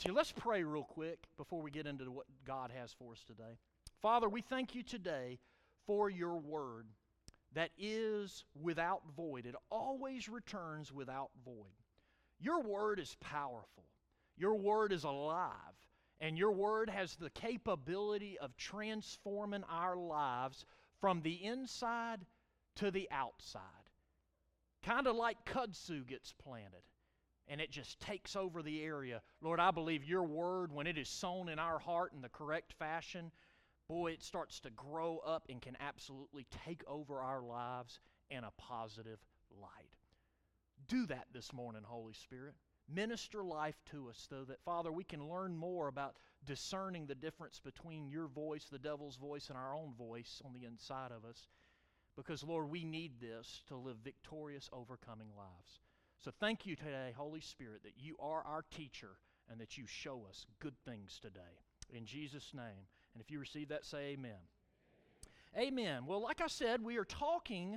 So let's pray real quick before we get into what God has for us today. Father, we thank you today for your word that is without void. It always returns without void. Your word is powerful. Your word is alive. And your word has the capability of transforming our lives from the inside to the outside. Kind of like kudzu gets planted and it just takes over the area. Lord, I believe your word, when it is sown in our heart in the correct fashion, boy, it starts to grow up and can absolutely take over our lives in a positive light. Do that this morning, Holy Spirit. Minister life to us so that, Father, we can learn more about discerning the difference between your voice, the devil's voice, and our own voice on the inside of us. Because, Lord, we need this to live victorious, overcoming lives. So thank you today, Holy Spirit, that you are our teacher and that you show us good things today. In Jesus' name. And if you receive that, say amen. Amen. Well, like I said, we are talking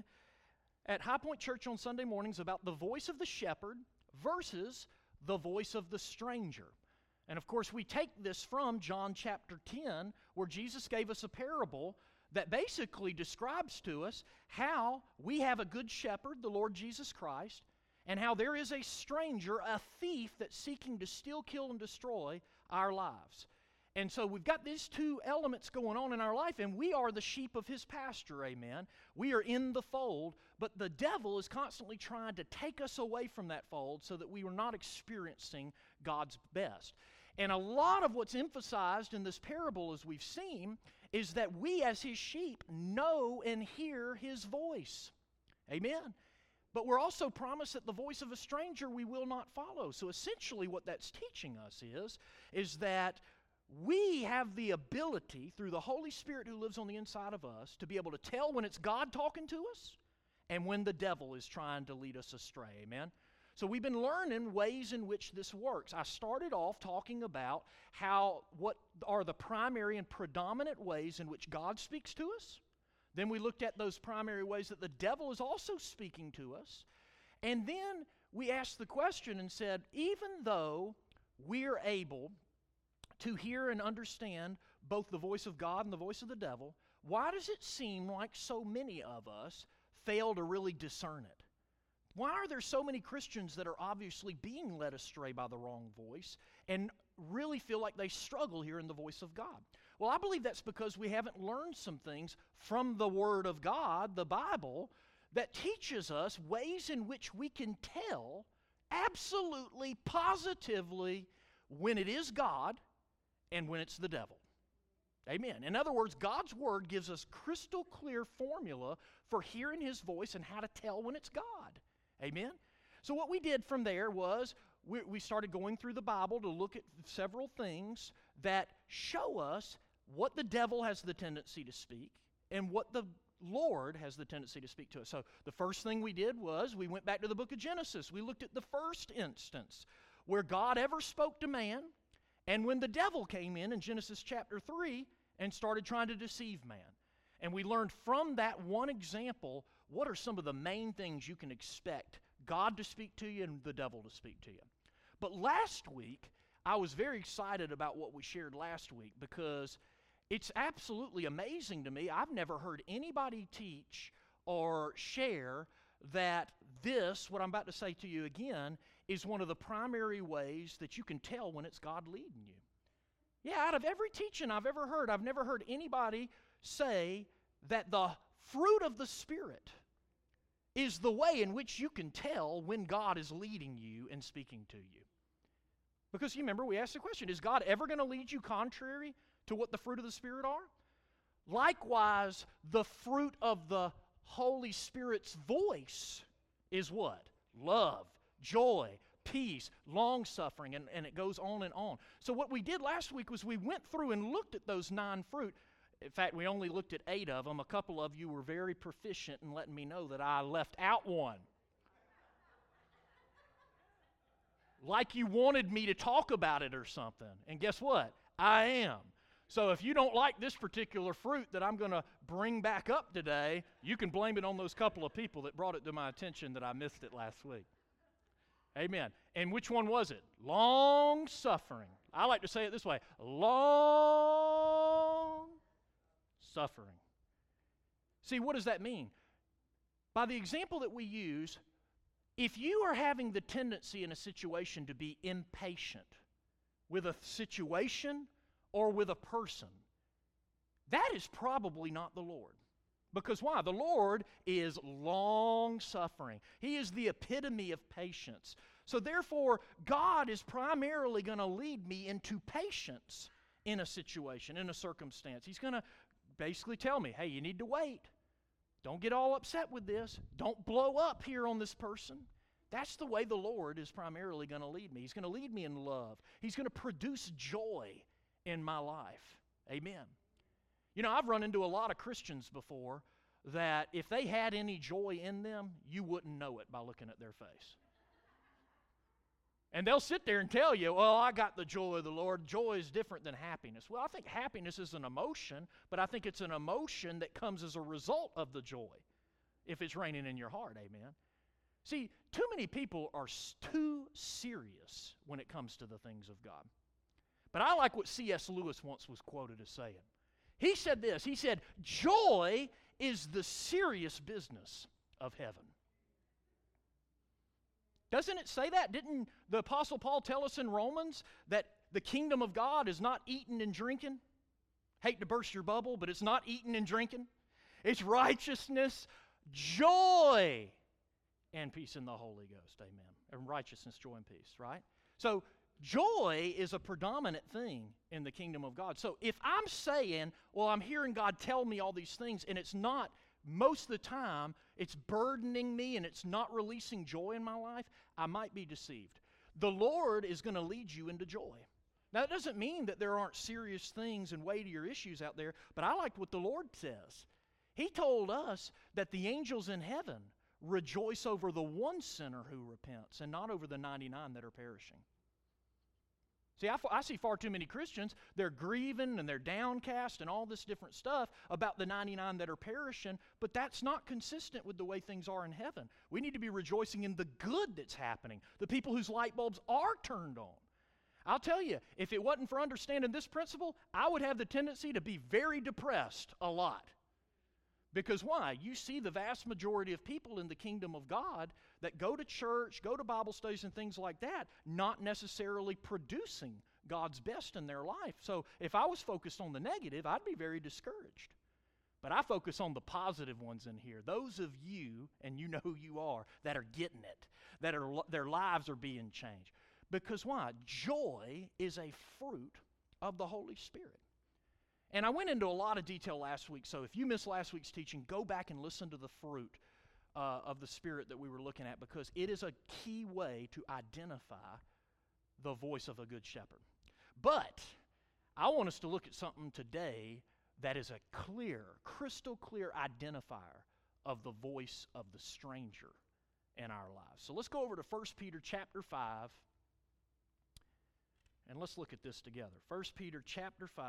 at High Point Church on Sunday mornings about the voice of the shepherd versus the voice of the stranger. And of course, we take this from John chapter 10, where Jesus gave us a parable that basically describes to us how we have a good shepherd, the Lord Jesus Christ, and how there is a stranger, a thief that's seeking to steal, kill, and destroy our lives. And so we've got these two elements going on in our life, and we are the sheep of his pasture, amen. We are in the fold, but the devil is constantly trying to take us away from that fold so that we are not experiencing God's best. And a lot of what's emphasized in this parable, as we've seen, is that we as his sheep know and hear his voice. Amen. But we're also promised that the voice of a stranger we will not follow. So essentially what that's teaching us is that we have the ability, through the Holy Spirit who lives on the inside of us, to be able to tell when it's God talking to us and when the devil is trying to lead us astray. Amen? So we've been learning ways in which this works. I started off talking about what are the primary and predominant ways in which God speaks to us. Then we looked at those primary ways that the devil is also speaking to us. And then we asked the question and said, even though we're able to hear and understand both the voice of God and the voice of the devil, why does it seem like so many of us fail to really discern it? Why are there so many Christians that are obviously being led astray by the wrong voice and really feel like they struggle hearing the voice of God? Well, I believe that's because we haven't learned some things from the Word of God, the Bible, that teaches us ways in which we can tell absolutely, positively when it is God and when it's the devil. Amen. In other words, God's Word gives us crystal clear formula for hearing His voice and how to tell when it's God. Amen. So what we did from there was we started going through the Bible to look at several things that show us what the devil has the tendency to speak and what the Lord has the tendency to speak to us. So the first thing we did was we went back to the book of Genesis. We looked at the first instance where God ever spoke to man, and when the devil came in Genesis chapter 3 and started trying to deceive man. And we learned from that one example what are some of the main things you can expect God to speak to you and the devil to speak to you. But last week, I was very excited about what we shared last week because it's absolutely amazing to me. I've never heard anybody teach or share that this, what I'm about to say to you again, is one of the primary ways that you can tell when it's God leading you. Yeah, out of every teaching I've ever heard, I've never heard anybody say that the fruit of the Spirit is the way in which you can tell when God is leading you and speaking to you. Because you remember, we asked the question, is God ever going to lead you contrary to what the fruit of the Spirit are? Likewise, the fruit of the Holy Spirit's voice is what? Love, joy, peace, long-suffering, and it goes on and on. So what we did last week was we went through and looked at those 9 fruit. In fact, we only looked at 8 of them. A couple of you were very proficient in letting me know that I left out one. Like you wanted me to talk about it or something. And guess what? I am. So if you don't like this particular fruit that I'm going to bring back up today, you can blame it on those couple of people that brought it to my attention that I missed it last week. Amen. And which one was it? Long suffering. I like to say it this way, long suffering. See, what does that mean? By the example that we use, if you are having the tendency in a situation to be impatient with a situation or with a person, that is probably not the Lord. Because why? The Lord is long-suffering. He is the epitome of patience. So therefore, God is primarily going to lead me into patience in a situation, in a circumstance. He's going to basically tell me, hey, you need to wait. Don't get all upset with this. Don't blow up here on this person. That's the way the Lord is primarily going to lead me. He's going to lead me in love. He's going to produce joy in my life. Amen. You know, I've run into a lot of Christians before that if they had any joy in them, you wouldn't know it by looking at their face. And they'll sit there and tell you, well, I got the joy of the Lord. Joy is different than happiness. Well, I think happiness is an emotion, but I think it's an emotion that comes as a result of the joy, if it's reigning in your heart, amen. See, too many people are too serious when it comes to the things of God. But I like what C.S. Lewis once was quoted as saying. He said this, he said, joy is the serious business of heaven. Doesn't it say that? Didn't the Apostle Paul tell us in Romans that the kingdom of God is not eating and drinking? Hate to burst your bubble, but it's not eating and drinking. It's righteousness, joy, and peace in the Holy Ghost. Amen. And righteousness, joy, and peace, right? So joy is a predominant thing in the kingdom of God. So if I'm saying, well, I'm hearing God tell me all these things, and it's not, most of the time, it's burdening me and it's not releasing joy in my life, I might be deceived. The Lord is going to lead you into joy. Now, that doesn't mean that there aren't serious things and weightier issues out there, but I like what the Lord says. He told us that the angels in heaven rejoice over the one sinner who repents and not over the 99 that are perishing. See, I see far too many Christians, they're grieving and they're downcast and all this different stuff about the 99 that are perishing, but that's not consistent with the way things are in heaven. We need to be rejoicing in the good that's happening, the people whose light bulbs are turned on. I'll tell you, if it wasn't for understanding this principle, I would have the tendency to be very depressed a lot. Because why? You see the vast majority of people in the kingdom of God that go to church, go to Bible studies and things like that, not necessarily producing God's best in their life. So if I was focused on the negative, I'd be very discouraged. But I focus on the positive ones in here. Those of you, and you know who you are, that are getting it, that are their lives are being changed. Because why? Joy is a fruit of the Holy Spirit. And I went into a lot of detail last week, so if you missed last week's teaching, go back and listen to the fruit of the Spirit that we were looking at, because it is a key way to identify the voice of a good shepherd. But I want us to look at something today that is a clear, crystal clear identifier of the voice of the stranger in our lives. So let's go over to 1 Peter chapter 5, and let's look at this together. 1 Peter chapter 5.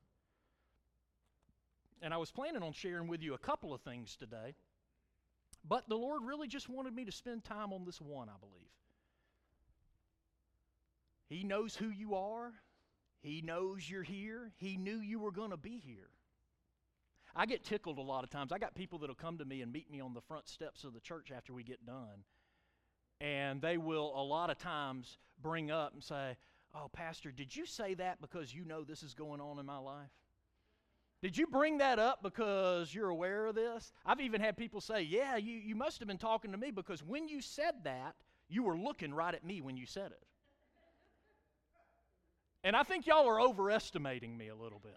And I was planning on sharing with you a couple of things today, but the Lord really just wanted me to spend time on this one, I believe. He knows who you are. He knows you're here. He knew you were going to be here. I get tickled a lot of times. I got people that will come to me and meet me on the front steps of the church after we get done, and they will a lot of times bring up and say, oh, Pastor, did you say that because you know this is going on in my life? Did you bring that up because you're aware of this? I've even had people say, yeah, you must have been talking to me because when you said that, you were looking right at me when you said it. And I think y'all are overestimating me a little bit.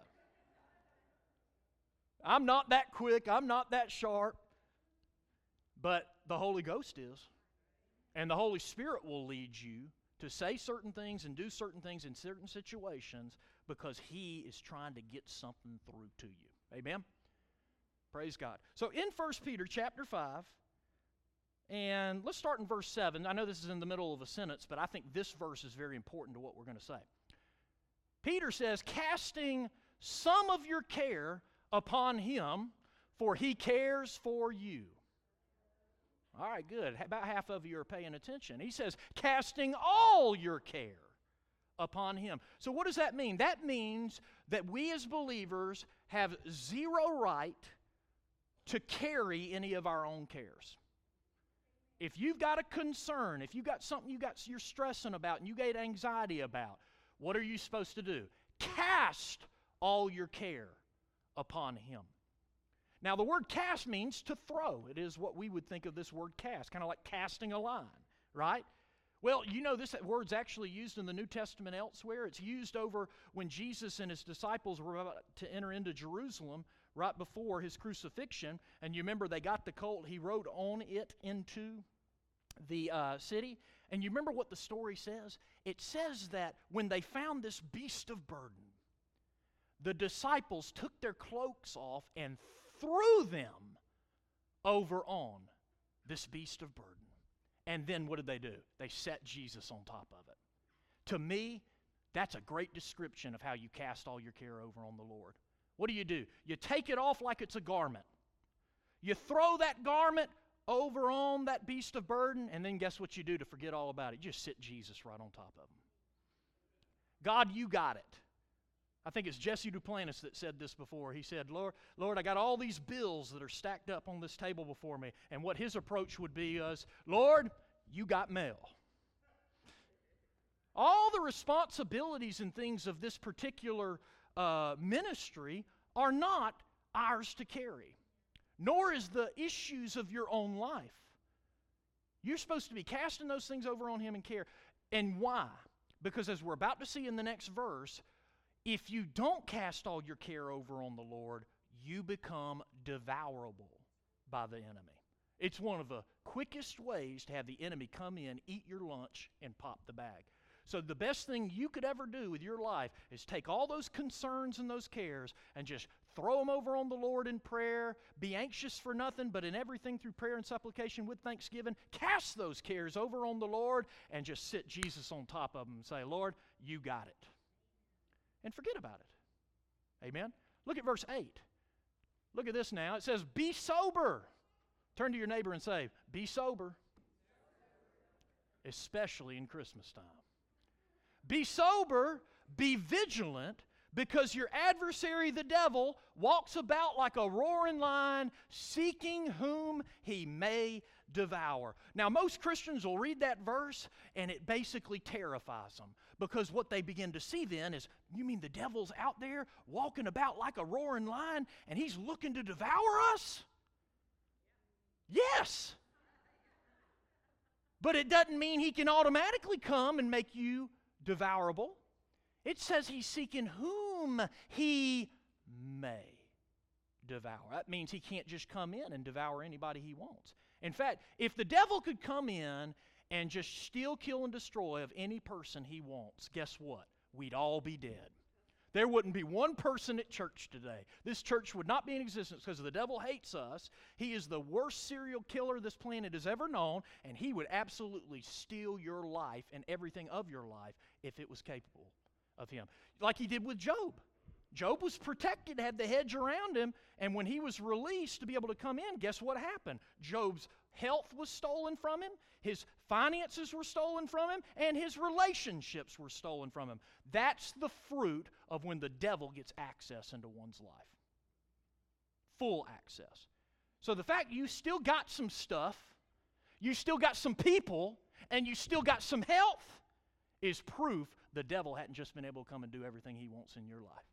I'm not that quick. I'm not that sharp. But the Holy Ghost is. And the Holy Spirit will lead you to say certain things and do certain things in certain situations because He is trying to get something through to you. Amen? Praise God. So in 1 Peter chapter 5, and let's start in verse 7. I know this is in the middle of a sentence, but I think this verse is very important to what we're going to say. Peter says, casting some of your care upon Him, for He cares for you. All right, good. About half of you are paying attention. He says, casting all your care upon Him. So what does that mean? That means that we as believers have zero right to carry any of our own cares. If you've got a concern, if you've got something you're stressing about and you get anxiety about, what are you supposed to do? Cast all your care upon Him. Now, the word cast means to throw. It is what we would think of this word cast, kind of like casting a line, right? Well, you know this word's actually used in the New Testament elsewhere. It's used over when Jesus and His disciples were about to enter into Jerusalem right before His crucifixion. And you remember they got the colt. He rode on it into the city. And you remember what the story says? It says that when they found this beast of burden, the disciples took their cloaks off and threw them over on this beast of burden. And then what did they do? They set Jesus on top of it. To me, that's a great description of how you cast all your care over on the Lord. What do? You take it off like it's a garment. You throw that garment over on that beast of burden, and then guess what you do to forget all about it? You just sit Jesus right on top of him. God, you got it. I think it's Jesse Duplantis that said this before. He said, Lord, I got all these bills that are stacked up on this table before me. And what his approach would be is, Lord, you got mail. All the responsibilities and things of this particular ministry are not ours to carry, nor is the issues of your own life. You're supposed to be casting those things over on Him and care. And why? Because as we're about to see in the next verse, if you don't cast all your care over on the Lord, you become devourable by the enemy. It's one of the quickest ways to have the enemy come in, eat your lunch, and pop the bag. So the best thing you could ever do with your life is take all those concerns and those cares and just throw them over on the Lord in prayer. Be anxious for nothing, but in everything through prayer and supplication with thanksgiving, cast those cares over on the Lord and just sit Jesus on top of them and say, Lord, you got it. And forget about it. Amen? Look at verse 8. Look at this now. It says, be sober. Turn to your neighbor and say, be sober. Especially in Christmas time. Be sober, be vigilant, because your adversary, the devil, walks about like a roaring lion, seeking whom he may devour. Now, most Christians will read that verse, and it basically terrifies them, because what they begin to see then is, you mean the devil's out there walking about like a roaring lion, and he's looking to devour us? Yes. But it doesn't mean he can automatically come and make you devourable. It says he's seeking whom he may devour. That means he can't just come in and devour anybody he wants. In fact, if the devil could come in and just steal, kill, and destroy of any person he wants, guess what? We'd all be dead. There wouldn't be one person at church today. This church would not be in existence because the devil hates us. He is the worst serial killer this planet has ever known, and he would absolutely steal your life and everything of your life if it was capable of him. Like he did with Job. Job was protected, had the hedge around him, and when he was released to be able to come in, guess what happened? Job's health was stolen from him, his finances were stolen from him, and his relationships were stolen from him. That's the fruit of when the devil gets access into one's life. Full access. So the fact you still got some stuff, you still got some people, and you still got some health is proof the devil hadn't just been able to come and do everything he wants in your life.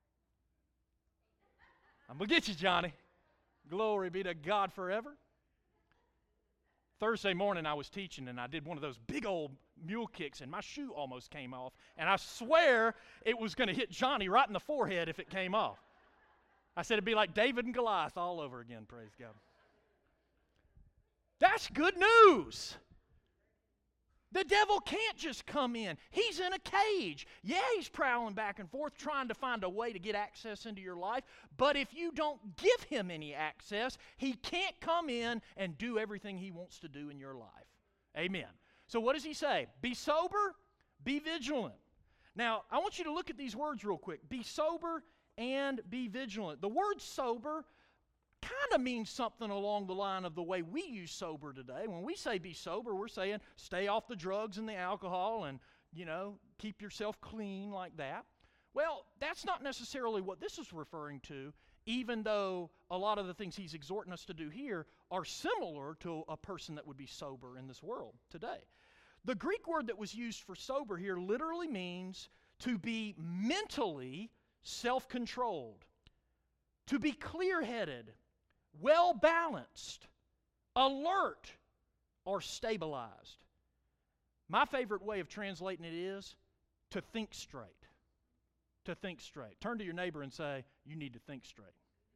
I'm going to get you, Johnny. Glory be to God forever. Thursday morning I was teaching, and I did one of those big old mule kicks, and my shoe almost came off. And I swear it was going to hit Johnny right in the forehead if it came off. I said it'd be like David and Goliath all over again, praise God. That's good news. The devil can't just come in. He's in a cage. Yeah, he's prowling back and forth trying to find a way to get access into your life. But if you don't give him any access, he can't come in and do everything he wants to do in your life. Amen. So what does he say? Be sober, be vigilant. Now, I want you to look at these words real quick. Be sober and be vigilant. The word sober kind of means something along the line of the way we use sober today. When we say be sober, we're saying stay off the drugs and the alcohol and keep yourself clean like that. Well, that's not necessarily what this is referring to, even though a lot of the things he's exhorting us to do here are similar to a person that would be sober in this world today. The Greek word that was used for sober here literally means to be mentally self-controlled, to be clear-headed, well-balanced, alert, or stabilized. My favorite way of translating it is to think straight. To think straight. Turn to your neighbor and say, you need to think straight.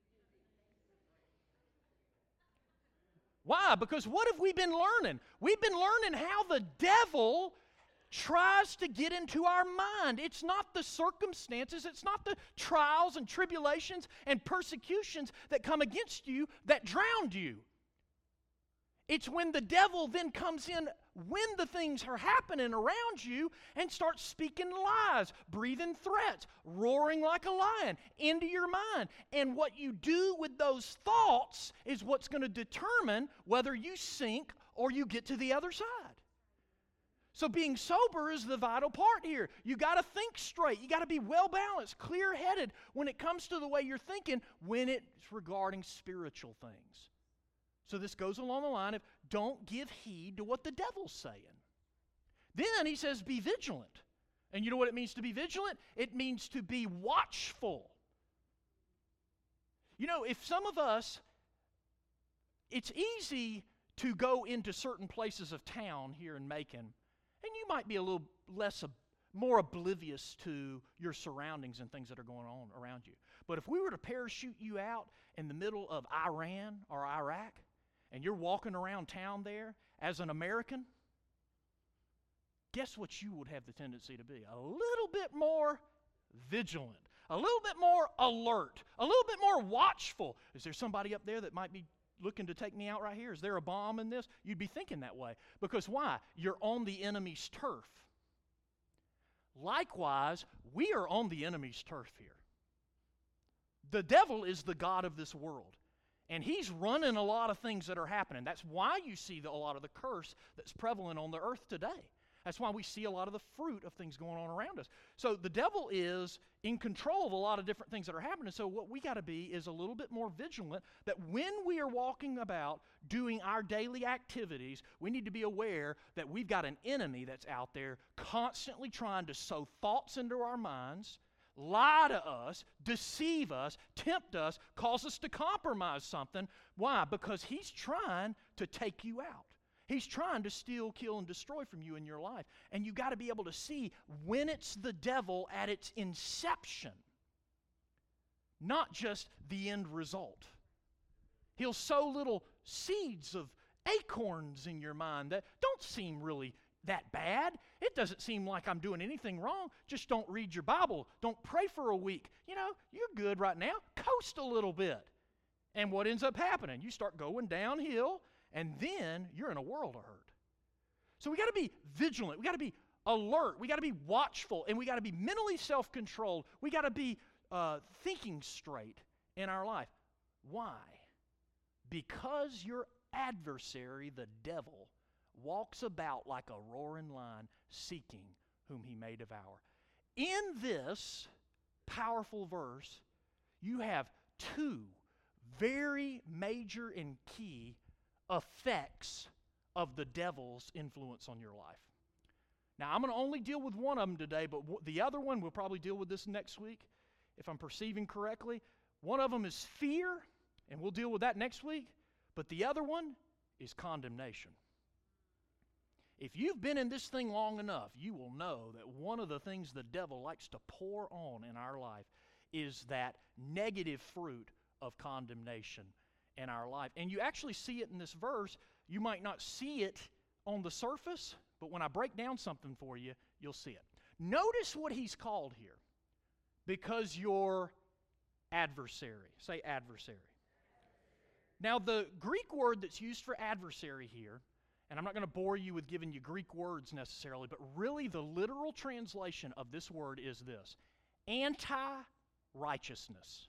Why? Because what have we been learning? We've been learning how the devil tries to get into our mind. It's not the circumstances, it's not the trials and tribulations and persecutions that come against you that drowned you. It's when the devil then comes in when the things are happening around you and starts speaking lies, breathing threats, roaring like a lion into your mind. And what you do with those thoughts is what's going to determine whether you sink or you get to the other side. So being sober is the vital part here. You got to think straight. You got to be well balanced, clear-headed when it comes to the way you're thinking when it's regarding spiritual things. So this goes along the line of don't give heed to what the devil's saying. Then he says be vigilant. And you know what it means to be vigilant? It means to be watchful. If some of us, it's easy to go into certain places of town here in Macon, and you might be a little more oblivious to your surroundings and things that are going on around you. But if we were to parachute you out in the middle of Iran or Iraq, and you're walking around town there as an American, guess what you would have the tendency to be? A little bit more vigilant, a little bit more alert, a little bit more watchful. Is there somebody up there that might be looking to take me out right here? Is there a bomb in this? You'd be thinking that way. Because why? You're on the enemy's turf. Likewise, we are on the enemy's turf here. The devil is the god of this world. And he's running a lot of things that are happening. That's why you see a lot of the curse that's prevalent on the earth today. That's why we see a lot of the fruit of things going on around us. So the devil is in control of a lot of different things that are happening. So what we got to be is a little bit more vigilant that when we are walking about doing our daily activities, we need to be aware that we've got an enemy that's out there constantly trying to sow thoughts into our minds, lie to us, deceive us, tempt us, cause us to compromise something. Why? Because he's trying to take you out. He's trying to steal, kill, and destroy from you in your life. And you've got to be able to see when it's the devil at its inception, not just the end result. He'll sow little seeds of acorns in your mind that don't seem really that bad. It doesn't seem like I'm doing anything wrong. Just don't read your Bible. Don't pray for a week. You're good right now. Coast a little bit. And what ends up happening? You start going downhill, and then you're in a world of hurt. So we got to be vigilant. We got to be alert. We got to be watchful, and we got to be mentally self-controlled. We got to be thinking straight in our life. Why? Because your adversary, the devil, walks about like a roaring lion, seeking whom he may devour. In this powerful verse, you have two very major and key effects of the devil's influence on your life. Now, I'm going to only deal with one of them today, but the other one, we'll probably deal with this next week, if I'm perceiving correctly. One of them is fear, and we'll deal with that next week, but the other one is condemnation. If you've been in this thing long enough, you will know that one of the things the devil likes to pour on in our life is that negative fruit of condemnation in our life. And you actually see it in this verse. You might not see it on the surface, but when I break down something for you, you'll see it. Notice what he's called here. Because your adversary. Say adversary. Now, the Greek word that's used for adversary here, and I'm not going to bore you with giving you Greek words necessarily, but really the literal translation of this word is this: anti-righteousness.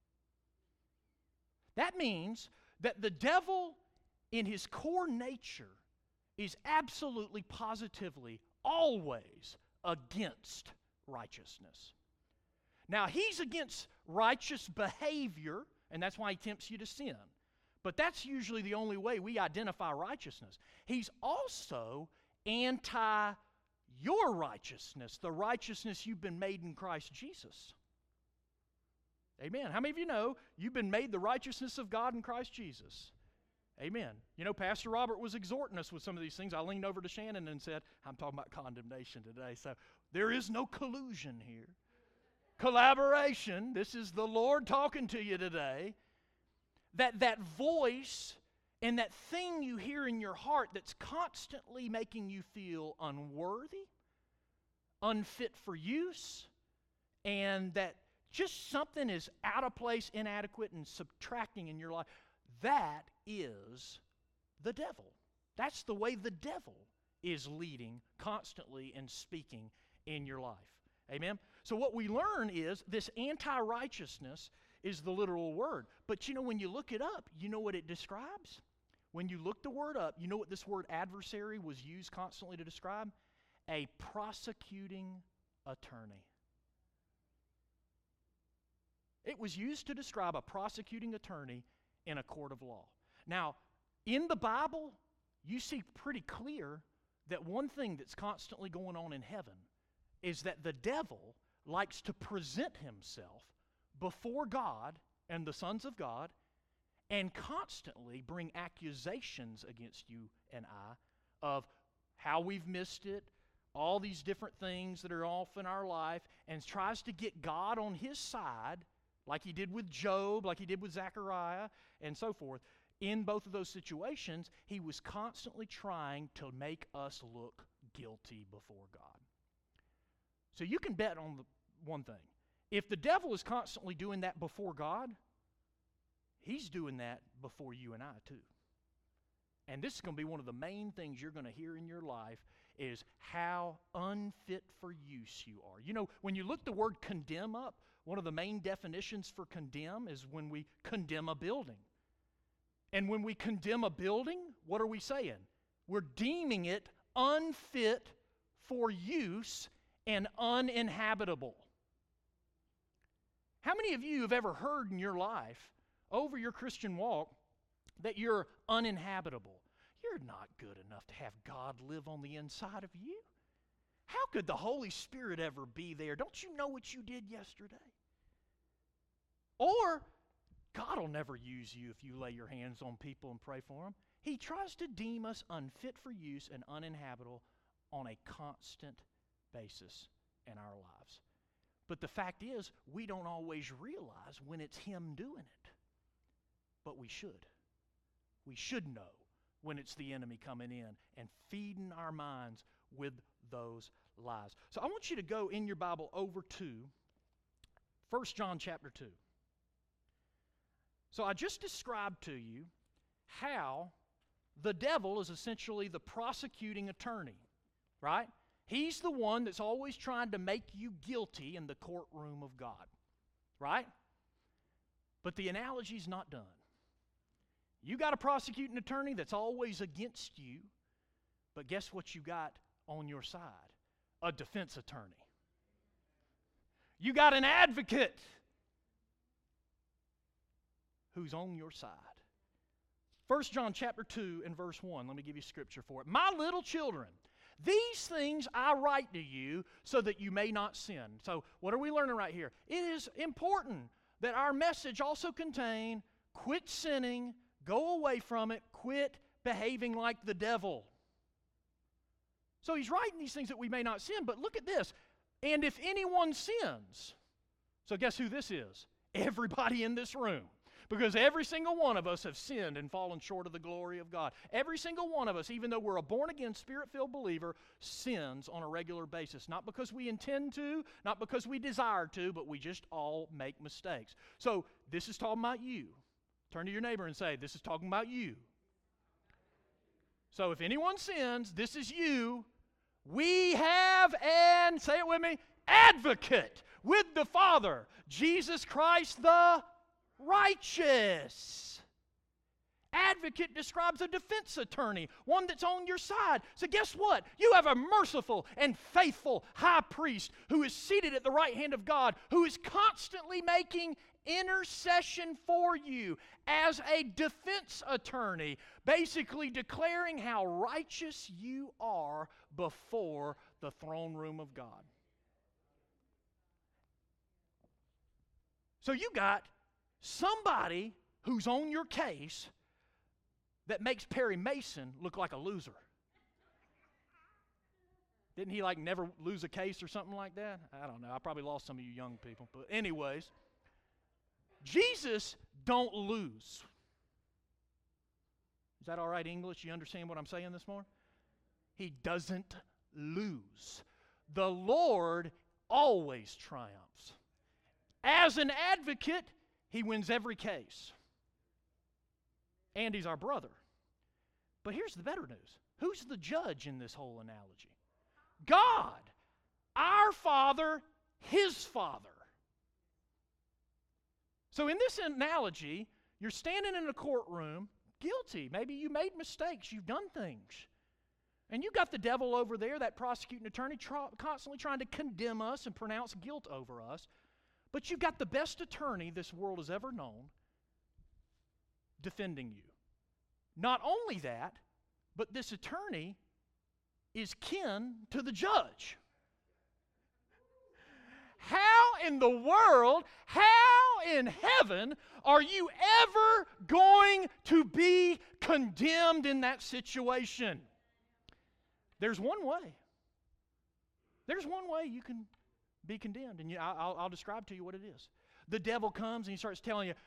That means that the devil, in his core nature, is absolutely, positively, always against righteousness. Now, He's against righteous behavior, and that's why He tempts you to sin. But that's usually the only way we identify righteousness. He's also anti your righteousness, the righteousness you've been made in Christ Jesus. Amen. How many of you know you've been made the righteousness of God in Christ Jesus? Amen. You know, Pastor Robert was exhorting us with some of these things. I leaned over to Shannon and said, I'm talking about condemnation today, so there is no collusion here. Collaboration. This is the Lord talking to you today. That voice and that thing you hear in your heart that's constantly making you feel unworthy, unfit for use, and that just something is out of place, inadequate, and subtracting in your life, that is the devil. That's the way the devil is leading constantly and speaking in your life. Amen? So what we learn is this anti-righteousness is the literal word. But you know, when you look it up, you know what it describes? When you look the word up, you know what this word adversary was used constantly to describe? A prosecuting attorney. It was used to describe a prosecuting attorney in a court of law. Now, in the Bible, you see pretty clear that one thing that's constantly going on in heaven is that the devil likes to present himself before God and the sons of God and constantly bring accusations against you and I of how we've missed it, all these different things that are off in our life, and tries to get God on his side, like he did with Job, like he did with Zechariah, and so forth. In both of those situations, he was constantly trying to make us look guilty before God. So you can bet on one thing. If the devil is constantly doing that before God, he's doing that before you and I too. And this is going to be one of the main things you're going to hear in your life is how unfit for use you are. You know, when you look the word condemn up, one of the main definitions for condemn is when we condemn a building. And when we condemn a building, what are we saying? We're deeming it unfit for use and uninhabitable. How many of you have ever heard in your life, over your Christian walk, that you're uninhabitable? You're not good enough to have God live on the inside of you. How could the Holy Spirit ever be there? Don't you know what you did yesterday? Or, God will never use you if you lay your hands on people and pray for them. He tries to deem us unfit for use and uninhabitable on a constant basis in our lives. But the fact is, we don't always realize when it's Him doing it. But we should. We should know when it's the enemy coming in and feeding our minds with those lies. So I want you to go in your Bible over to 1 John chapter 2. So I just described to you how the devil is essentially the prosecuting attorney, right? He's the one that's always trying to make you guilty in the courtroom of God, right? But the analogy's not done. You got a prosecuting attorney that's always against you, but guess what you got on your side? A defense attorney. You got an advocate who's on your side. 1 John chapter 2 and verse 1. Let me give you scripture for it. My little children, these things I write to you so that you may not sin. So what are we learning right here? It is important that our message also contain quit sinning, go away from it, quit behaving like the devil. So he's writing these things that we may not sin, but look at this. And if anyone sins, so guess who this is? Everybody in this room. Because every single one of us have sinned and fallen short of the glory of God. Every single one of us, even though we're a born-again, Spirit-filled believer, sins on a regular basis. Not because we intend to, not because we desire to, but we just all make mistakes. So this is talking about you. Turn to your neighbor and say, this is talking about you. So if anyone sins, this is you. We have an, say it with me, advocate with the Father, Jesus Christ the righteous. Advocate describes a defense attorney, one that's on your side. So guess what? You have a merciful and faithful high priest who is seated at the right hand of God, who is constantly making intercession for you as a defense attorney, basically declaring how righteous you are before the throne room of God. So you got somebody who's on your case that makes Perry Mason look like a loser. Didn't he never lose a case or something like that? I don't know. I probably lost some of you young people. But anyways, Jesus don't lose. Is that all right, English? You understand what I'm saying this morning? He doesn't lose. The Lord always triumphs. As an advocate, He wins every case. And He's our brother. But here's the better news. Who's the judge in this whole analogy? God, our Father, His Father. So in this analogy, you're standing in a courtroom, guilty. Maybe you made mistakes. You've done things. And you got the devil over there, that prosecuting attorney, constantly trying to condemn us and pronounce guilt over us. But you've got the best attorney this world has ever known defending you. Not only that, but this attorney is kin to the judge. How in the world, how in heaven are you ever going to be condemned in that situation? There's one way. There's one way you can be condemned, and I'll describe to you what it is. The devil comes and he starts telling you,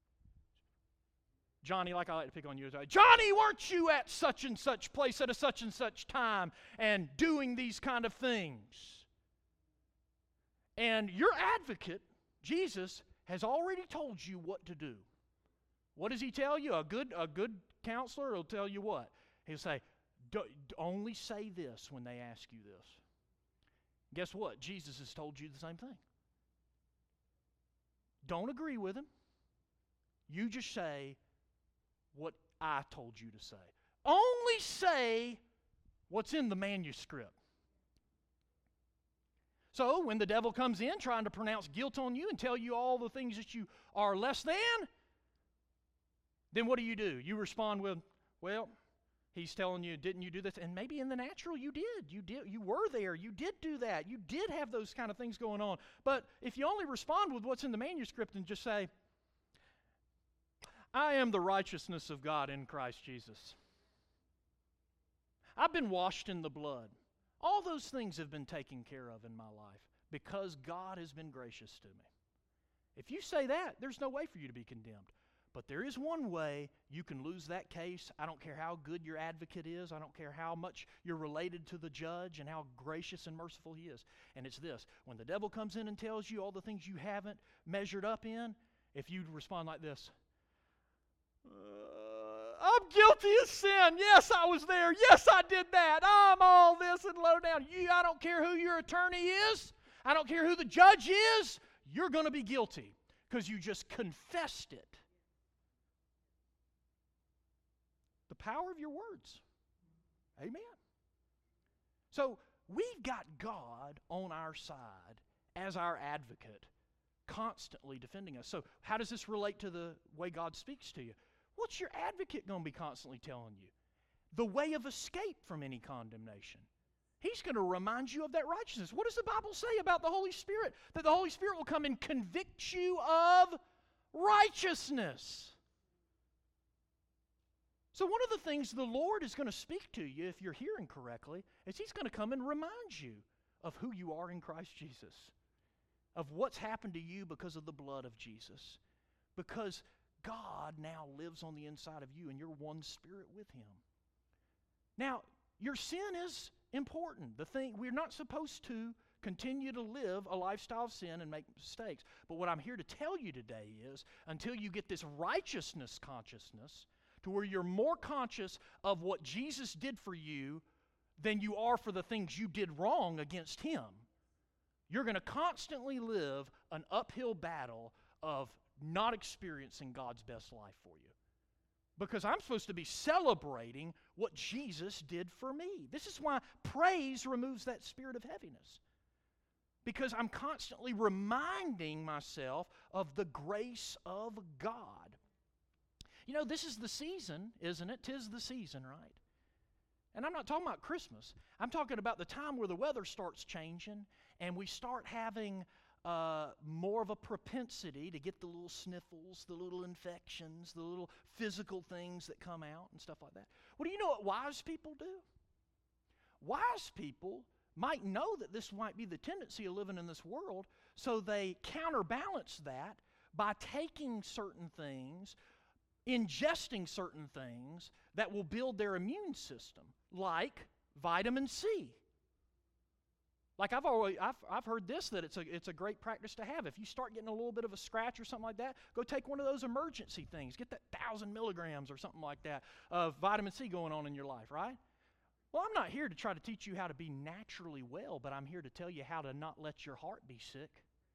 Johnny, like I like to pick on you, Johnny, weren't you at such and such place at a such and such time and doing these kind of things? And your advocate, Jesus, has already told you what to do. What does he tell you? A good counselor will tell you what? He'll say, only say this when they ask you this. Guess what? Jesus has told you the same thing. Don't agree with him. You just say what I told you to say. Only say what's in the manuscript. So when the devil comes in trying to pronounce guilt on you and tell you all the things that you are less than, then what do? You respond with, well, he's telling you, didn't you do this? And maybe in the natural you did. You were there. You did do that. You did have those kind of things going on. But if you only respond with what's in the manuscript and just say, I am the righteousness of God in Christ Jesus. I've been washed in the blood. All those things have been taken care of in my life because God has been gracious to me. If you say that, there's no way for you to be condemned. But there is one way you can lose that case. I don't care how good your advocate is. I don't care how much you're related to the judge and how gracious and merciful he is. And it's this. When the devil comes in and tells you all the things you haven't measured up in, if you respond like this, I'm guilty of sin. Yes, I was there. Yes, I did that. I'm all this and low down. I don't care who your attorney is. I don't care who the judge is. You're going to be guilty because you just confessed it. The power of your words. Amen. So we've got God on our side as our advocate, constantly defending us. So how does this relate to the way God speaks to you? What's your advocate going to be constantly telling you? The way of escape from any condemnation. He's going to remind you of that righteousness. What does the Bible say about the Holy Spirit? That the Holy Spirit will come and convict you of righteousness. So one of the things the Lord is going to speak to you, if you're hearing correctly, is He's going to come and remind you of who you are in Christ Jesus. Of what's happened to you because of the blood of Jesus. Because God now lives on the inside of you and you're one spirit with Him. Now, your sin is important. We're not supposed to continue to live a lifestyle of sin and make mistakes. But what I'm here to tell you today is, until you get this righteousness consciousness, to where you're more conscious of what Jesus did for you than you are for the things you did wrong against Him, you're going to constantly live an uphill battle of not experiencing God's best life for you. Because I'm supposed to be celebrating what Jesus did for me. This is why praise removes that spirit of heaviness. Because I'm constantly reminding myself of the grace of God. You know, this is the season, isn't it? 'Tis the season, right? And I'm not talking about Christmas. I'm talking about the time where the weather starts changing and we start having more of a propensity to get the little sniffles, the little infections, the little physical things that come out and stuff like that. Well, do you know what wise people do? Wise people might know that this might be the tendency of living in this world, so they counterbalance that by taking certain things, ingesting certain things that will build their immune system, like vitamin C. Like I've heard this, that it's a great practice to have. If you start getting a little bit of a scratch or something like that, go take one of those emergency things. Get that 1,000 milligrams or something like that of vitamin C going on in your life, right? Well, I'm not here to try to teach you how to be naturally well, but I'm here to tell you how to not let your heart be sick.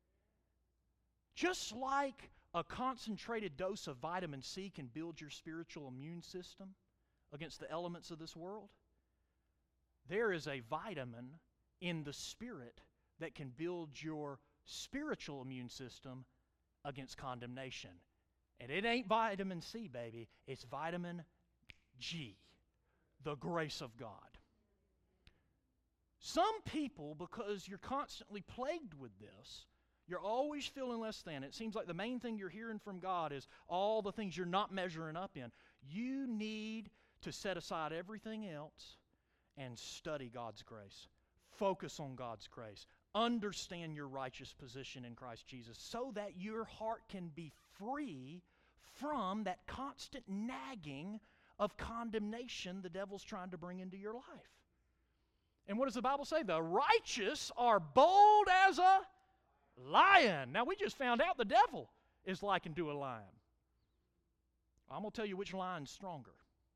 Just like a concentrated dose of vitamin C can build your spiritual immune system against the elements of this world, there is a vitamin in the Spirit that can build your spiritual immune system against condemnation. And it ain't vitamin C, baby. It's vitamin G, the grace of God. Some people, because you're constantly plagued with this, you're always feeling less than. It seems like the main thing you're hearing from God is all the things you're not measuring up in. You need to set aside everything else and study God's grace. Focus on God's grace. Understand your righteous position in Christ Jesus so that your heart can be free from that constant nagging of condemnation the devil's trying to bring into your life. And what does the Bible say? The righteous are bold as a lion. Now, we just found out the devil is likened to a lion. I'm going to tell you which lion's stronger.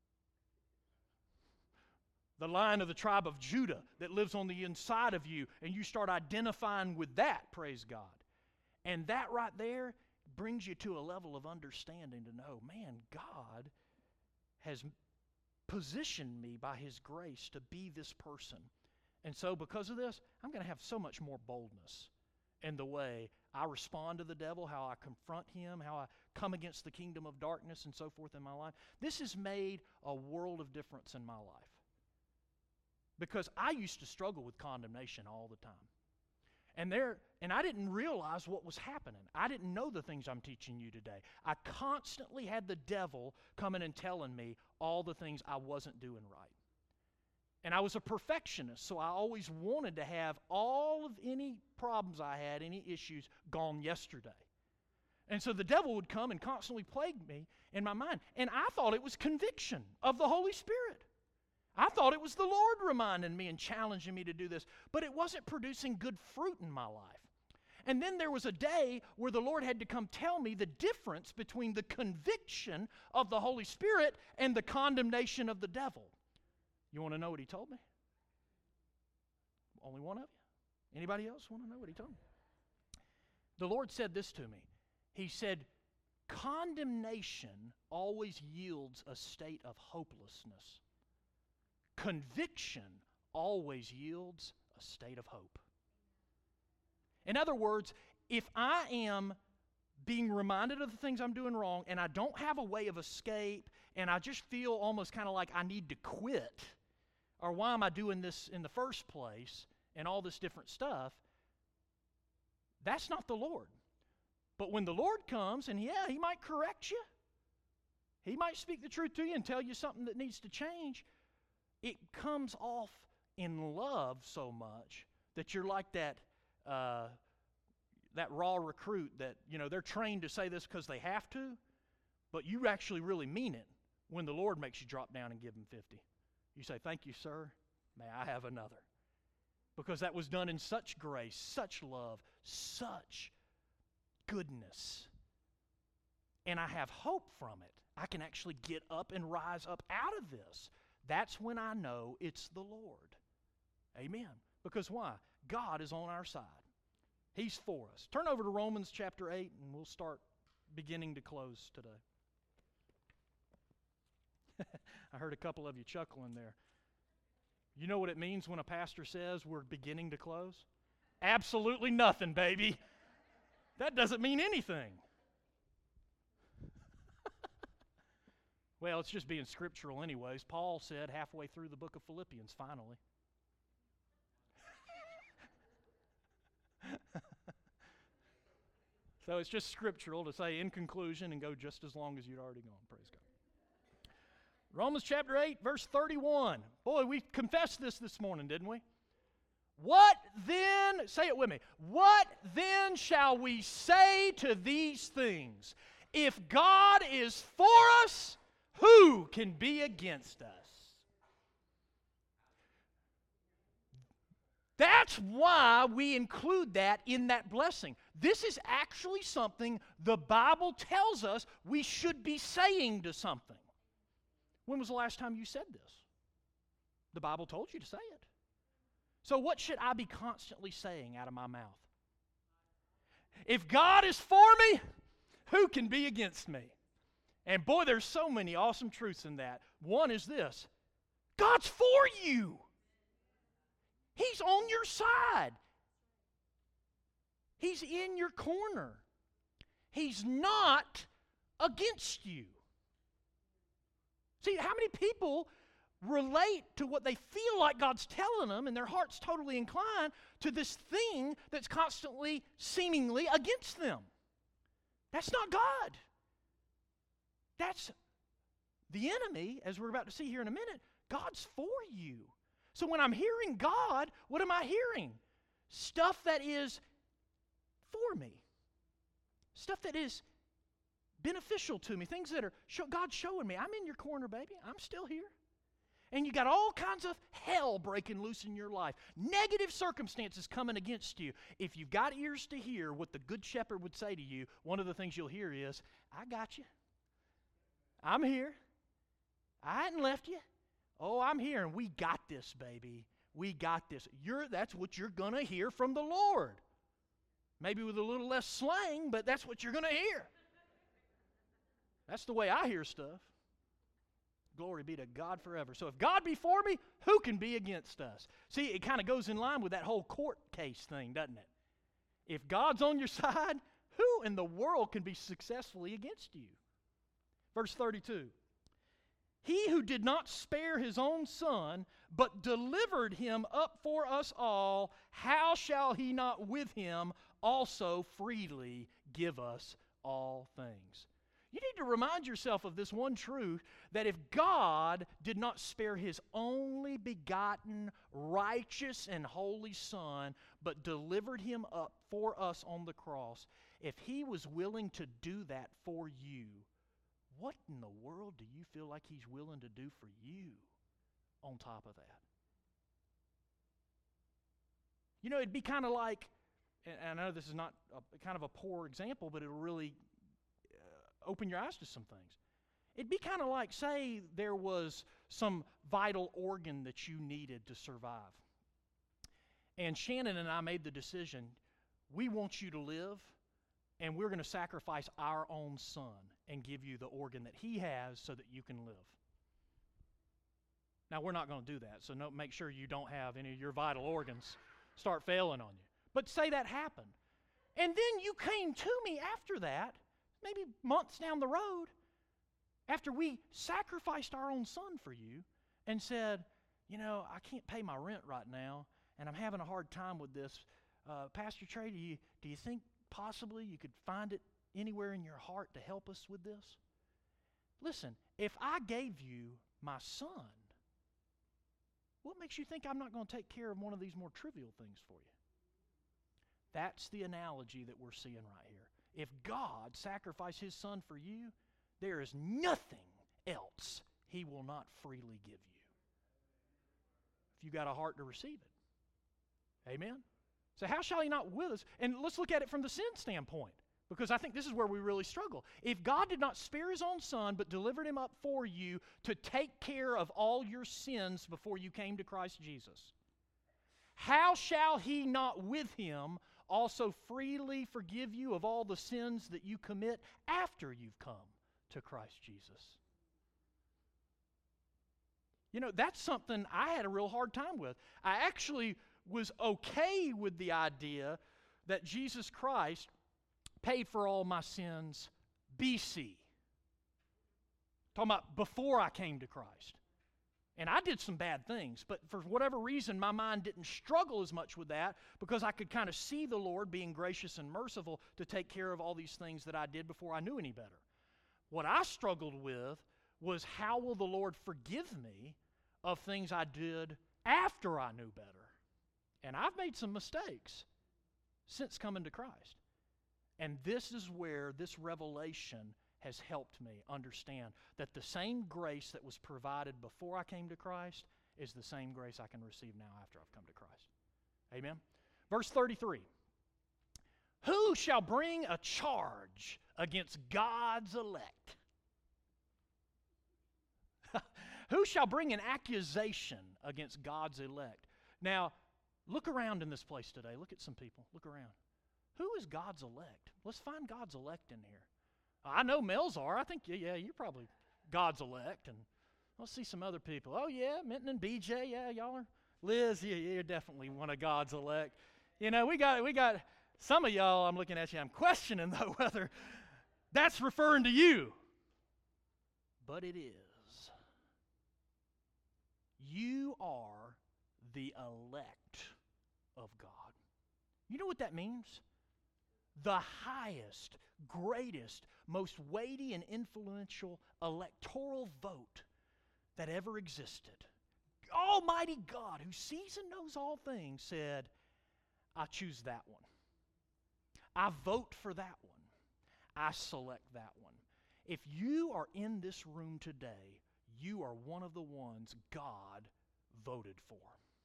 The lion of the tribe of Judah that lives on the inside of you, and you start identifying with that, praise God. And that right there brings you to a level of understanding to know, man, God has positioned me by His grace to be this person. And so because of this, I'm going to have so much more boldness in the way I respond to the devil, how I confront him, how I come against the kingdom of darkness and so forth in my life. This has made a world of difference in my life. Because I used to struggle with condemnation all the time. And I didn't realize what was happening. I didn't know the things I'm teaching you today. I constantly had the devil coming and telling me all the things I wasn't doing right. And I was a perfectionist, so I always wanted to have all of any problems I had, any issues, gone yesterday. And so the devil would come and constantly plague me in my mind. And I thought it was conviction of the Holy Spirit. I thought it was the Lord reminding me and challenging me to do this, but it wasn't producing good fruit in my life. And then there was a day where the Lord had to come tell me the difference between the conviction of the Holy Spirit and the condemnation of the devil. You want to know what He told me? Only one of you? Anybody else want to know what He told me? The Lord said this to me. He said, condemnation always yields a state of hopelessness. Conviction always yields a state of hope. In other words, if I am being reminded of the things I'm doing wrong and I don't have a way of escape and I just feel almost kind of like I need to quit, or why am I doing this in the first place and all this different stuff, that's not the Lord. But when the Lord comes, and yeah, He might correct you. He might speak the truth to you and tell you something that needs to change. It comes off in love so much that you're like that raw recruit that, they're trained to say this because they have to, but you actually really mean it when the Lord makes you drop down and give them 50. You say, thank you, sir. May I have another? Because that was done in such grace, such love, such goodness. And I have hope from it. I can actually get up and rise up out of this. That's when I know it's the Lord. Amen. Because why? God is on our side. He's for us. Turn over to Romans chapter 8 and we'll start beginning to close today. I heard a couple of you chuckling there. You know what it means when a pastor says we're beginning to close? Absolutely nothing, baby. That doesn't mean anything. Well, it's just being scriptural anyways. Paul said halfway through the book of Philippians, finally. So it's just scriptural to say in conclusion and go just as long as you'd already gone. Praise God. Romans chapter 8, verse 31. Boy, we confessed this morning, didn't we? What then, say it with me, what then shall we say to these things? If God is for us, who can be against us? That's why we include that in that blessing. This is actually something the Bible tells us we should be saying to something. When was the last time you said this? The Bible told you to say it. So what should I be constantly saying out of my mouth? If God is for me, who can be against me? And boy, there's so many awesome truths in that. One is this: God's for you. He's on your side. He's in your corner. He's not against you. See, how many people relate to what they feel like God's telling them and their heart's totally inclined to this thing that's constantly, seemingly against them? That's not God. That's the enemy, as we're about to see here in a minute. God's for you. So when I'm hearing God, what am I hearing? Stuff that is for me. Stuff that is beneficial to me. Things that are God's showing me. I'm in your corner, baby. I'm still here. And you got all kinds of hell breaking loose in your life. Negative circumstances coming against you. If you've got ears to hear what the Good Shepherd would say to you, one of the things you'll hear is, I got you. I'm here. I hadn't left you. Oh, I'm here, and we got this, baby. We got this. That's what you're going to hear from the Lord. Maybe with a little less slang, but that's what you're going to hear. That's the way I hear stuff. Glory be to God forever. So if God be for me, who can be against us? See, it kind of goes in line with that whole court case thing, doesn't it? If God's on your side, who in the world can be successfully against you? Verse 32. He who did not spare his own son, but delivered him up for us all, how shall he not with him also freely give us all things? You need to remind yourself of this one truth, that if God did not spare his only begotten, righteous and holy Son, but delivered him up for us on the cross, if he was willing to do that for you, what in the world do you feel like he's willing to do for you on top of that? You know, it'd be kind of like, and I know this is not kind of a poor example, but it'll really open your eyes to some things. It'd be kind of like, say there was some vital organ that you needed to survive. And Shannon and I made the decision, we want you to live, and we're going to sacrifice our own son and give you the organ that he has so that you can live. Now, we're not going to do that, so make sure you don't have any of your vital organs start failing on you. But say that happened. And then you came to me after that, maybe months down the road, after we sacrificed our own son for you and said, you know, I can't pay my rent right now, and I'm having a hard time with this. Pastor Trey, do you think possibly you could find it anywhere in your heart to help us with this? Listen, if I gave you my son, what makes you think I'm not going to take care of one of these more trivial things for you? That's the analogy that we're seeing right here. If God sacrificed his son for you, there is nothing else he will not freely give you, if you got a heart to receive it. Amen? So how shall he not with us? And let's look at it from the sin standpoint, because I think this is where we really struggle. If God did not spare his own son, but delivered him up for you to take care of all your sins before you came to Christ Jesus, how shall he not with him also freely forgive you of all the sins that you commit after you've come to Christ Jesus? You know, that's something I had a real hard time with. I actually was okay with the idea that Jesus Christ paid for all my sins BC. Talking about before I came to Christ. And I did some bad things, but for whatever reason, my mind didn't struggle as much with that because I could kind of see the Lord being gracious and merciful to take care of all these things that I did before I knew any better. What I struggled with was how will the Lord forgive me of things I did after I knew better? And I've made some mistakes since coming to Christ. And this is where this revelation has helped me understand that the same grace that was provided before I came to Christ is the same grace I can receive now after I've come to Christ. Amen? Verse 33. Who shall bring a charge against God's elect? Who shall bring an accusation against God's elect? Now, look around in this place today. Look at some people. Look around. Who is God's elect? Let's find God's elect in here. I know Mel's are. I think, yeah, you're probably God's elect. And I'll see some other people. Oh, yeah, Minton and BJ, yeah, y'all are. Liz, yeah, you're definitely one of God's elect. You know, we got some of y'all, I'm looking at you, I'm questioning, though, whether that's referring to you. But it is. You are the elect of God. You know what that means? The highest, greatest, most weighty and influential electoral vote that ever existed. Almighty God, who sees and knows all things, said, I choose that one. I vote for that one. I select that one. If you are in this room today, you are one of the ones God voted for.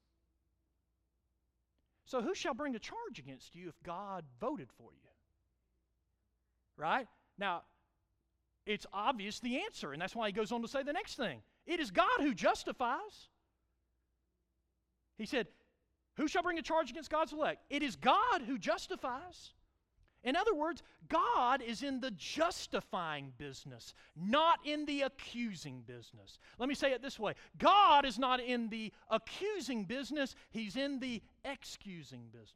So who shall bring a charge against you if God voted for you? Right? Now, it's obvious the answer, and that's why he goes on to say the next thing. It is God who justifies. He said, who shall bring a charge against God's elect? It is God who justifies. In other words, God is in the justifying business, not in the accusing business. Let me say it this way. God is not in the accusing business. He's in the excusing business.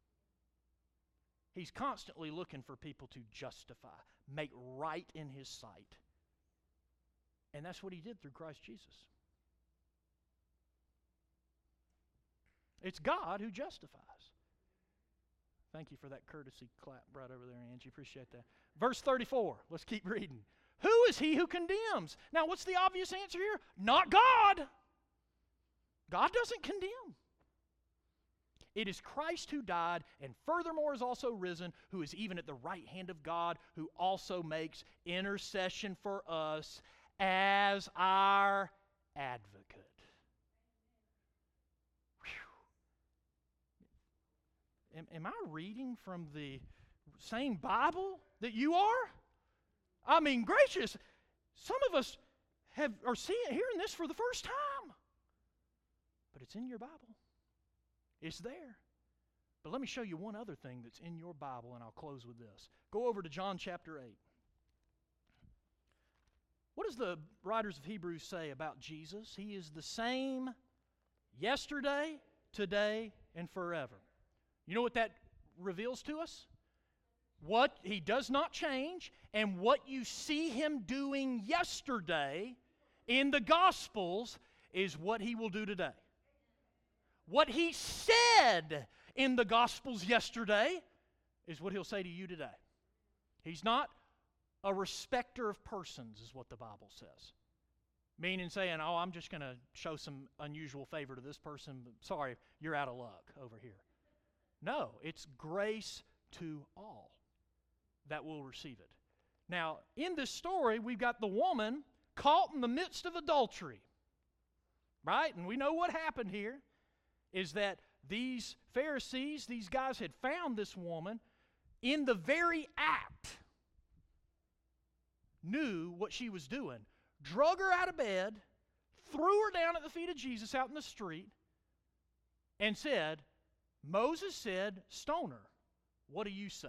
He's constantly looking for people to justify, make right in His sight. And that's what He did through Christ Jesus. It's God who justifies. Thank you for that courtesy clap right over there, Angie. Appreciate that. Verse 34. Let's keep reading. Who is he who condemns? Now, what's the obvious answer here? Not God. God doesn't condemn. It is Christ who died and furthermore is also risen, who is even at the right hand of God, who also makes intercession for us as our advocate. Am I reading from the same Bible that you are? I mean, gracious, some of us are hearing this for the first time. But it's in your Bible. It's there. But let me show you one other thing that's in your Bible, and I'll close with this. Go over to John chapter 8. What does the writers of Hebrews say about Jesus? He is the same yesterday, today, and forever. You know what that reveals to us? What He does not change, and what you see Him doing yesterday in the Gospels is what He will do today. What He said in the Gospels yesterday is what He'll say to you today. He's not a respecter of persons, is what the Bible says. Meaning saying, oh, I'm just going to show some unusual favor to this person, but sorry, you're out of luck over here. No, it's grace to all that will receive it. Now, in this story, we've got the woman caught in the midst of adultery. Right? And we know what happened here is that these Pharisees, these guys had found this woman in the very act, knew what she was doing, drug her out of bed, threw her down at the feet of Jesus out in the street, and said, Moses said, stone her. What do you say?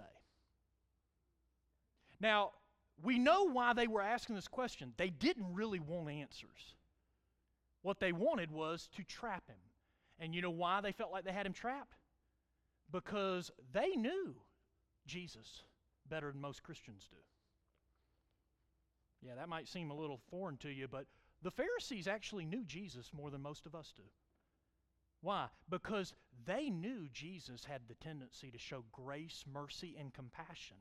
Now, we know why they were asking this question. They didn't really want answers. What they wanted was to trap him. And you know why they felt like they had him trapped? Because they knew Jesus better than most Christians do. Yeah, that might seem a little foreign to you, but the Pharisees actually knew Jesus more than most of us do. Why? Because they knew Jesus had the tendency to show grace, mercy, and compassion.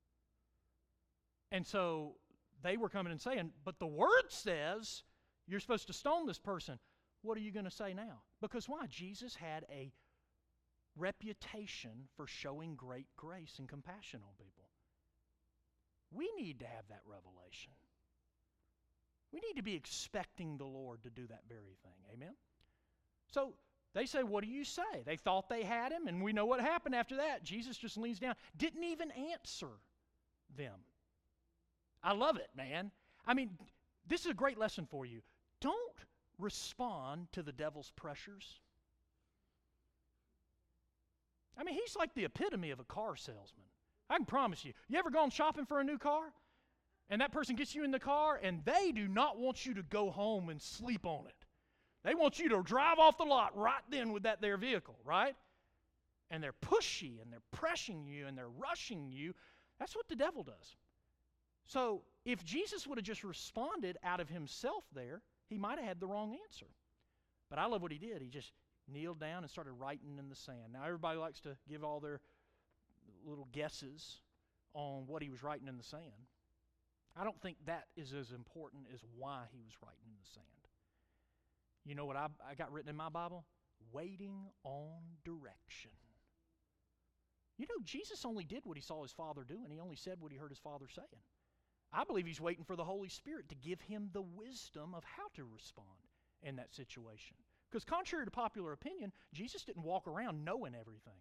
And so they were coming and saying, but the Word says you're supposed to stone this person. What are you going to say now? Because why? Jesus had a reputation for showing great grace and compassion on people. We need to have that revelation. We need to be expecting the Lord to do that very thing. Amen? So they say, what do you say? They thought they had him, and we know what happened after that. Jesus just leans down. Didn't even answer them. I love it, man. I mean, this is a great lesson for you. Don't respond to the devil's pressures. I mean, he's like the epitome of a car salesman. I can promise you. You ever gone shopping for a new car? And that person gets you in the car, and they do not want you to go home and sleep on it. They want you to drive off the lot right then with their vehicle, right? And they're pushy, and they're pressing you, and they're rushing you. That's what the devil does. So if Jesus would have just responded out of himself there, he might have had the wrong answer. But I love what he did. He just kneeled down and started writing in the sand. Now everybody likes to give all their little guesses on what he was writing in the sand. I don't think that is as important as why he was writing in the sand. You know what I got written in my Bible? Waiting on direction. You know, Jesus only did what he saw his Father do, and he only said what he heard his Father saying. I believe he's waiting for the Holy Spirit to give him the wisdom of how to respond in that situation. Because contrary to popular opinion, Jesus didn't walk around knowing everything.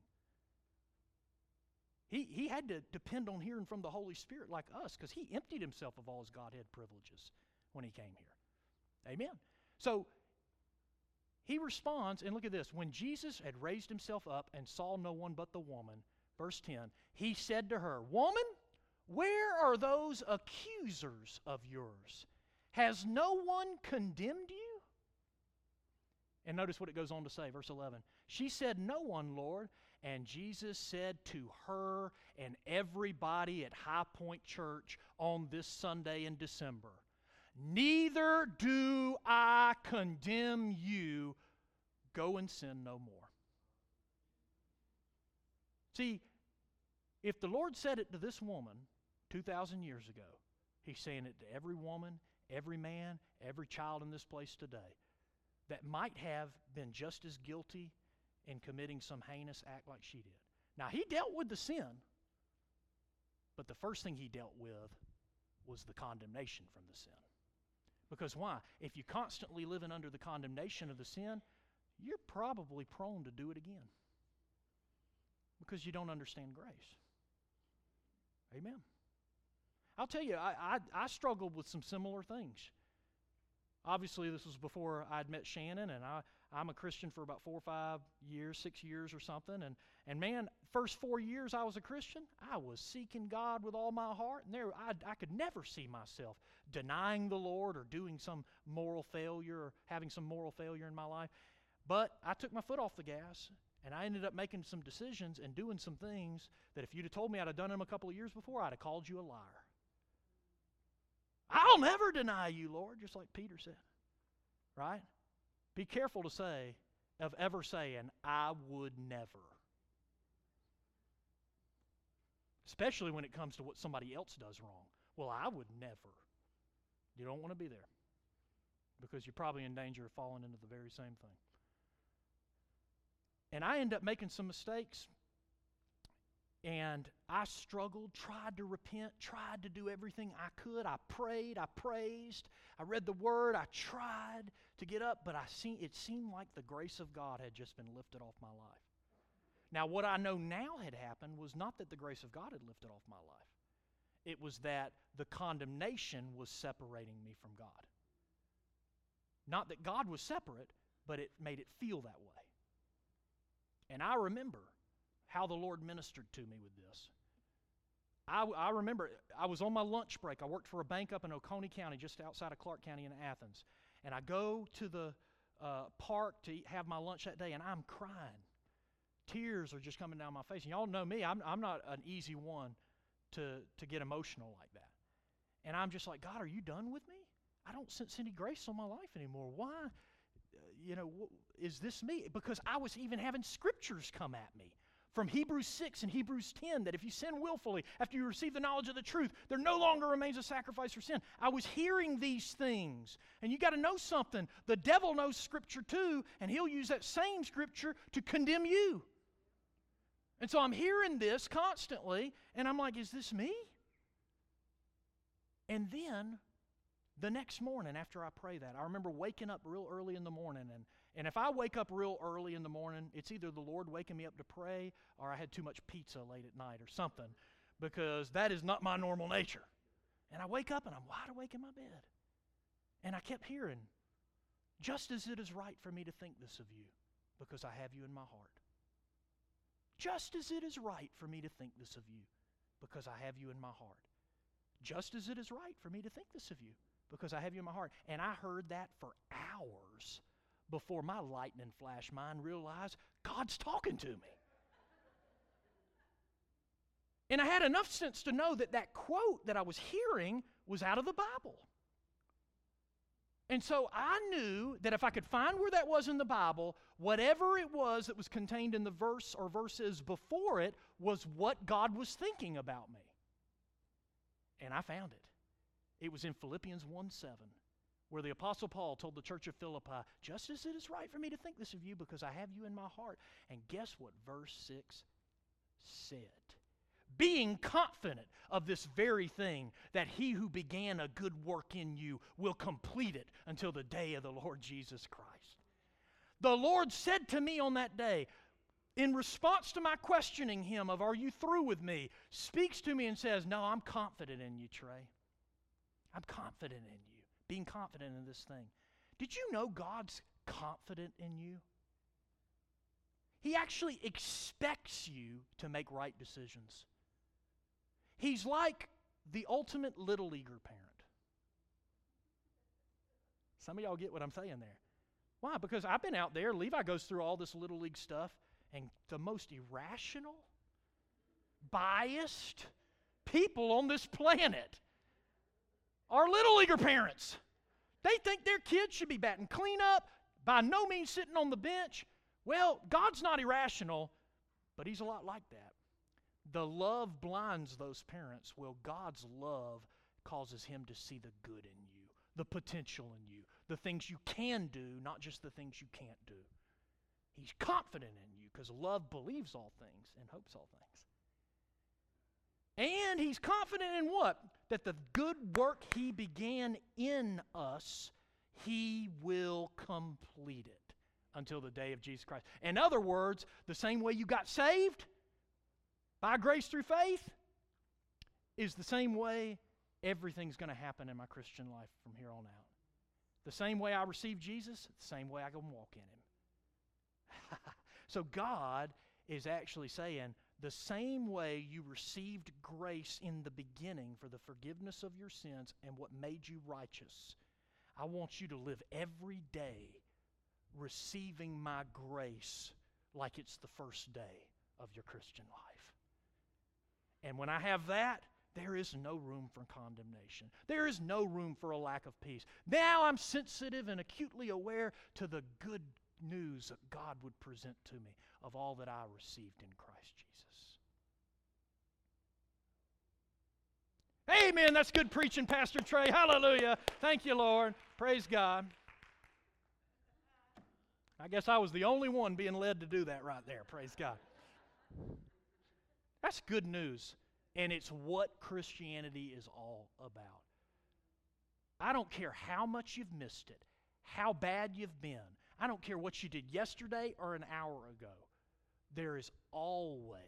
He had to depend on hearing from the Holy Spirit like us, because he emptied himself of all his Godhead privileges when he came here. Amen. So he responds, and look at this. When Jesus had raised himself up and saw no one but the woman, verse 10, he said to her, "Woman, where are those accusers of yours? Has no one condemned you?" And notice what it goes on to say, verse 11. She said, "No one, Lord." And Jesus said to her and everybody at High Point Church on this Sunday in December, "Neither do I condemn you. Go and sin no more." See, if the Lord said it to this woman 2,000 years ago, he's saying it to every woman, every man, every child in this place today that might have been just as guilty in committing some heinous act like she did. Now, he dealt with the sin, but the first thing he dealt with was the condemnation from the sin. Because why? If you're constantly living under the condemnation of the sin, you're probably prone to do it again. Because you don't understand grace. Amen. I'll tell you, I struggled with some similar things. Obviously, this was before I'd met Shannon, and I'm a Christian for about 4 or 5 years, 6 years or something. And man, first 4 years I was a Christian, I was seeking God with all my heart. And I could never see myself denying the Lord or doing some moral failure or having some moral failure in my life. But I took my foot off the gas, and I ended up making some decisions and doing some things that if you'd have told me I'd have done them a couple of years before, I'd have called you a liar. "I'll never deny you, Lord," just like Peter said. Right? Be careful to say, of ever saying, "I would never." Especially when it comes to what somebody else does wrong. "Well, I would never." You don't want to be there. Because you're probably in danger of falling into the very same thing. And I ended up making some mistakes. And I struggled, tried to repent, tried to do everything I could. I prayed, I praised, I read the Word, I tried to get up, but it seemed like the grace of God had just been lifted off my life. Now, what I know now had happened was not that the grace of God had lifted off my life. It was that the condemnation was separating me from God. Not that God was separate, but it made it feel that way. And I remember how the Lord ministered to me with this. I remember I was on my lunch break. I worked for a bank up in Oconee County, just outside of Clark County in Athens. And I go to the park to have my lunch that day, and I'm crying. Tears are just coming down my face. And y'all know me, I'm not an easy one to get emotional like that. And I'm just like, God, are you done with me? I don't sense any grace on my life anymore. Why? Is this me? Because I was even having scriptures come at me from Hebrews 6 and Hebrews 10 that if you sin willfully after you receive the knowledge of the truth, there no longer remains a sacrifice for sin. I was hearing these things. And you got to know something. The devil knows Scripture too, and he'll use that same Scripture to condemn you. And so I'm hearing this constantly, and I'm like, is this me? And then the next morning after I pray that, I remember waking up real early in the morning. And if I wake up real early in the morning, it's either the Lord waking me up to pray or I had too much pizza late at night or something, because that is not my normal nature. And I wake up and I'm wide awake in my bed. And I kept hearing, just as it is right for me to think this of you, because I have you in my heart. Just as it is right for me to think this of you, because I have you in my heart. Just as it is right for me to think this of you, because I have you in my heart. And I heard that for hours before my lightning flash mind realized God's talking to me. And I had enough sense to know that that quote that I was hearing was out of the Bible. And so I knew that if I could find where that was in the Bible, whatever it was that was contained in the verse or verses before it was what God was thinking about me. And I found it. It was in Philippians 1:7, where the Apostle Paul told the church of Philippi, just as it is right for me to think this of you because I have you in my heart. And guess what verse 6 said? Being confident of this very thing, that he who began a good work in you will complete it until the day of the Lord Jesus Christ. The Lord said to me on that day, in response to my questioning him of, are you through with me? Speaks to me and says, no, I'm confident in you, Trey. I'm confident in you. Being confident in this thing. Did you know God's confident in you? He actually expects you to make right decisions. He's like the ultimate little leaguer parent. Some of y'all get what I'm saying there. Why? Because I've been out there. Levi goes through all this little league stuff, and the most irrational, biased people on this planet are little leaguer parents. They think their kids should be batting cleanup, by no means sitting on the bench. Well, God's not irrational, but He's a lot like that. The love blinds those parents. Well, God's love causes Him to see the good in you, the potential in you, the things you can do, not just the things you can't do. He's confident in you because love believes all things and hopes all things. And He's confident in what? That the good work He began in us, He will complete it until the day of Jesus Christ. In other words, the same way you got saved by grace through faith is the same way everything's going to happen in my Christian life from here on out. The same way I received Jesus, the same way I can walk in Him. So God is actually saying, the same way you received grace in the beginning for the forgiveness of your sins and what made you righteous, I want you to live every day receiving my grace like it's the first day of your Christian life. And when I have that, there is no room for condemnation. There is no room for a lack of peace. Now I'm sensitive and acutely aware to the good news that God would present to me of all that I received in Christ Jesus. Amen. That's good preaching, Pastor Trey. Hallelujah. Thank you, Lord. Praise God. I guess I was the only one being led to do that right there. Praise God. That's good news. And it's what Christianity is all about. I don't care how much you've missed it, how bad you've been. I don't care what you did yesterday or an hour ago. There is always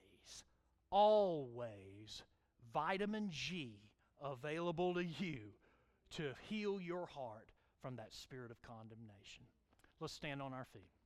vitamin G available to you to heal your heart from that spirit of condemnation. Let's stand on our feet.